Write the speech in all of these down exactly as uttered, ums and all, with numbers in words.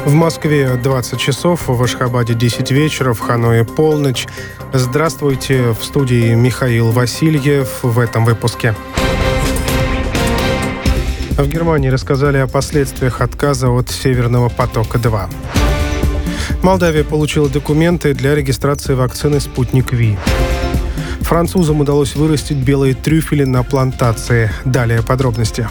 В Москве двадцать часов, в Ашхабаде десять вечера, в Ханое полночь. Здравствуйте, в студии Михаил Васильев в этом выпуске. В Германии рассказали о последствиях отказа от «Северного потока-два». Молдавия получила документы для регистрации вакцины «Спутник Ви». Французам удалось вырастить белые трюфели на плантации. Далее подробности.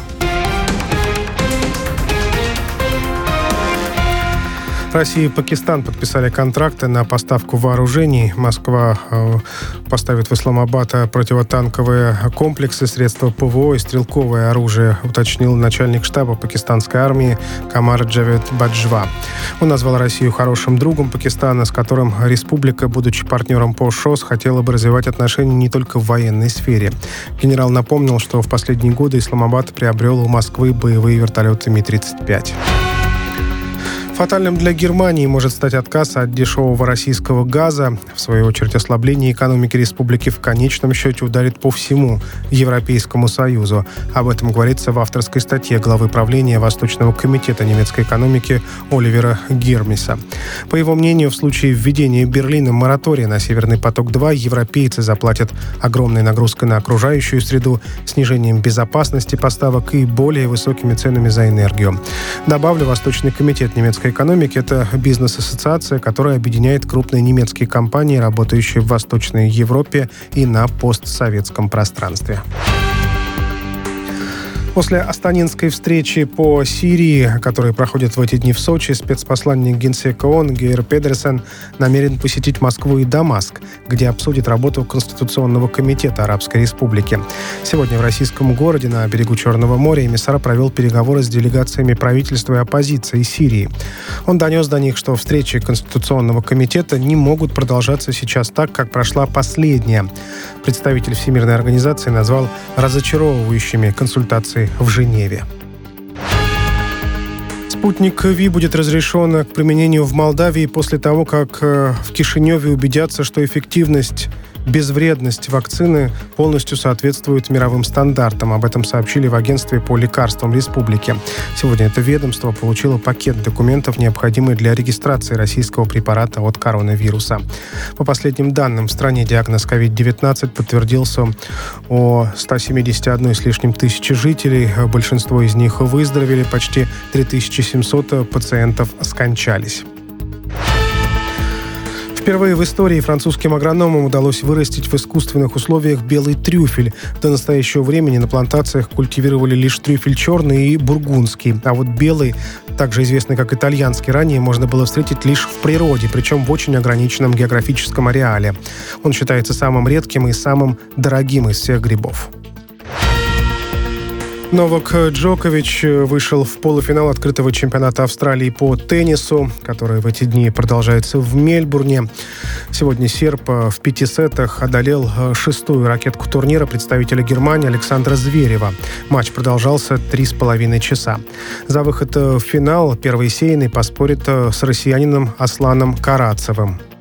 Россия и Пакистан подписали контракты на поставку вооружений. Москва э, поставит в Исламабад противотанковые комплексы, средства ПВО и стрелковое оружие, уточнил начальник штаба пакистанской армии Камар Джавед Баджва. Он назвал Россию хорошим другом Пакистана, с которым республика, будучи партнером по ШОС, хотела бы развивать отношения не только в военной сфере. Генерал напомнил, что в последние годы Исламабад приобрел у Москвы боевые вертолеты Ми тридцать пять. Фатальным для Германии может стать отказ от дешевого российского газа. В свою очередь, ослабление экономики республики в конечном счете ударит по всему Европейскому Союзу. Об этом говорится в авторской статье главы правления Восточного комитета немецкой экономики Оливера Гермеса. По его мнению, в случае введения Берлином моратория на «Северный поток-два» европейцы заплатят огромной нагрузкой на окружающую среду, снижением безопасности поставок и более высокими ценами за энергию. Добавлю, Восточный комитет немецкой экономики – это бизнес-ассоциация, которая объединяет крупные немецкие компании, работающие в Восточной Европе и на постсоветском пространстве. После астанинской встречи по Сирии, которая проходит в эти дни в Сочи, спецпосланник Генсека ООН Гейр Педерсен намерен посетить Москву и Дамаск, где обсудит работу Конституционного комитета Арабской Республики. Сегодня в российском городе на берегу Черного моря эмиссар провел переговоры с делегациями правительства и оппозиции Сирии. Он донес до них, что встречи Конституционного комитета не могут продолжаться сейчас так, как прошла последняя. Представитель Всемирной организации назвал разочаровывающими консультации в Женеве. «Спутник Ви» будет разрешен к применению в Молдавии после того, как в Кишиневе убедятся, что эффективность, безвредность вакцины полностью соответствует мировым стандартам. Об этом сообщили в агентстве по лекарствам республики. Сегодня это ведомство получило пакет документов, необходимый для регистрации российского препарата от коронавируса. По последним данным, в стране диагноз ковид девятнадцать подтвердился у ста семидесяти одной с лишним тысячи жителей. Большинство из них выздоровели, почти три тысячи семьсот пациентов скончались. Впервые в истории французским агрономам удалось вырастить в искусственных условиях белый трюфель. До настоящего времени на плантациях культивировали лишь трюфель черный и бургундский. А вот белый, также известный как итальянский, ранее можно было встретить лишь в природе, причем в очень ограниченном географическом ареале. Он считается самым редким и самым дорогим из всех грибов. Новак Джокович вышел в полуфинал открытого чемпионата Австралии по теннису, который в эти дни продолжается в Мельбурне. Сегодня серб в пяти сетах одолел шестую ракетку турнира представителя Германии Александра Зверева. Матч продолжался три с половиной часа. За выход в финал первый сеянный поспорит с россиянином Асланом Карацевым.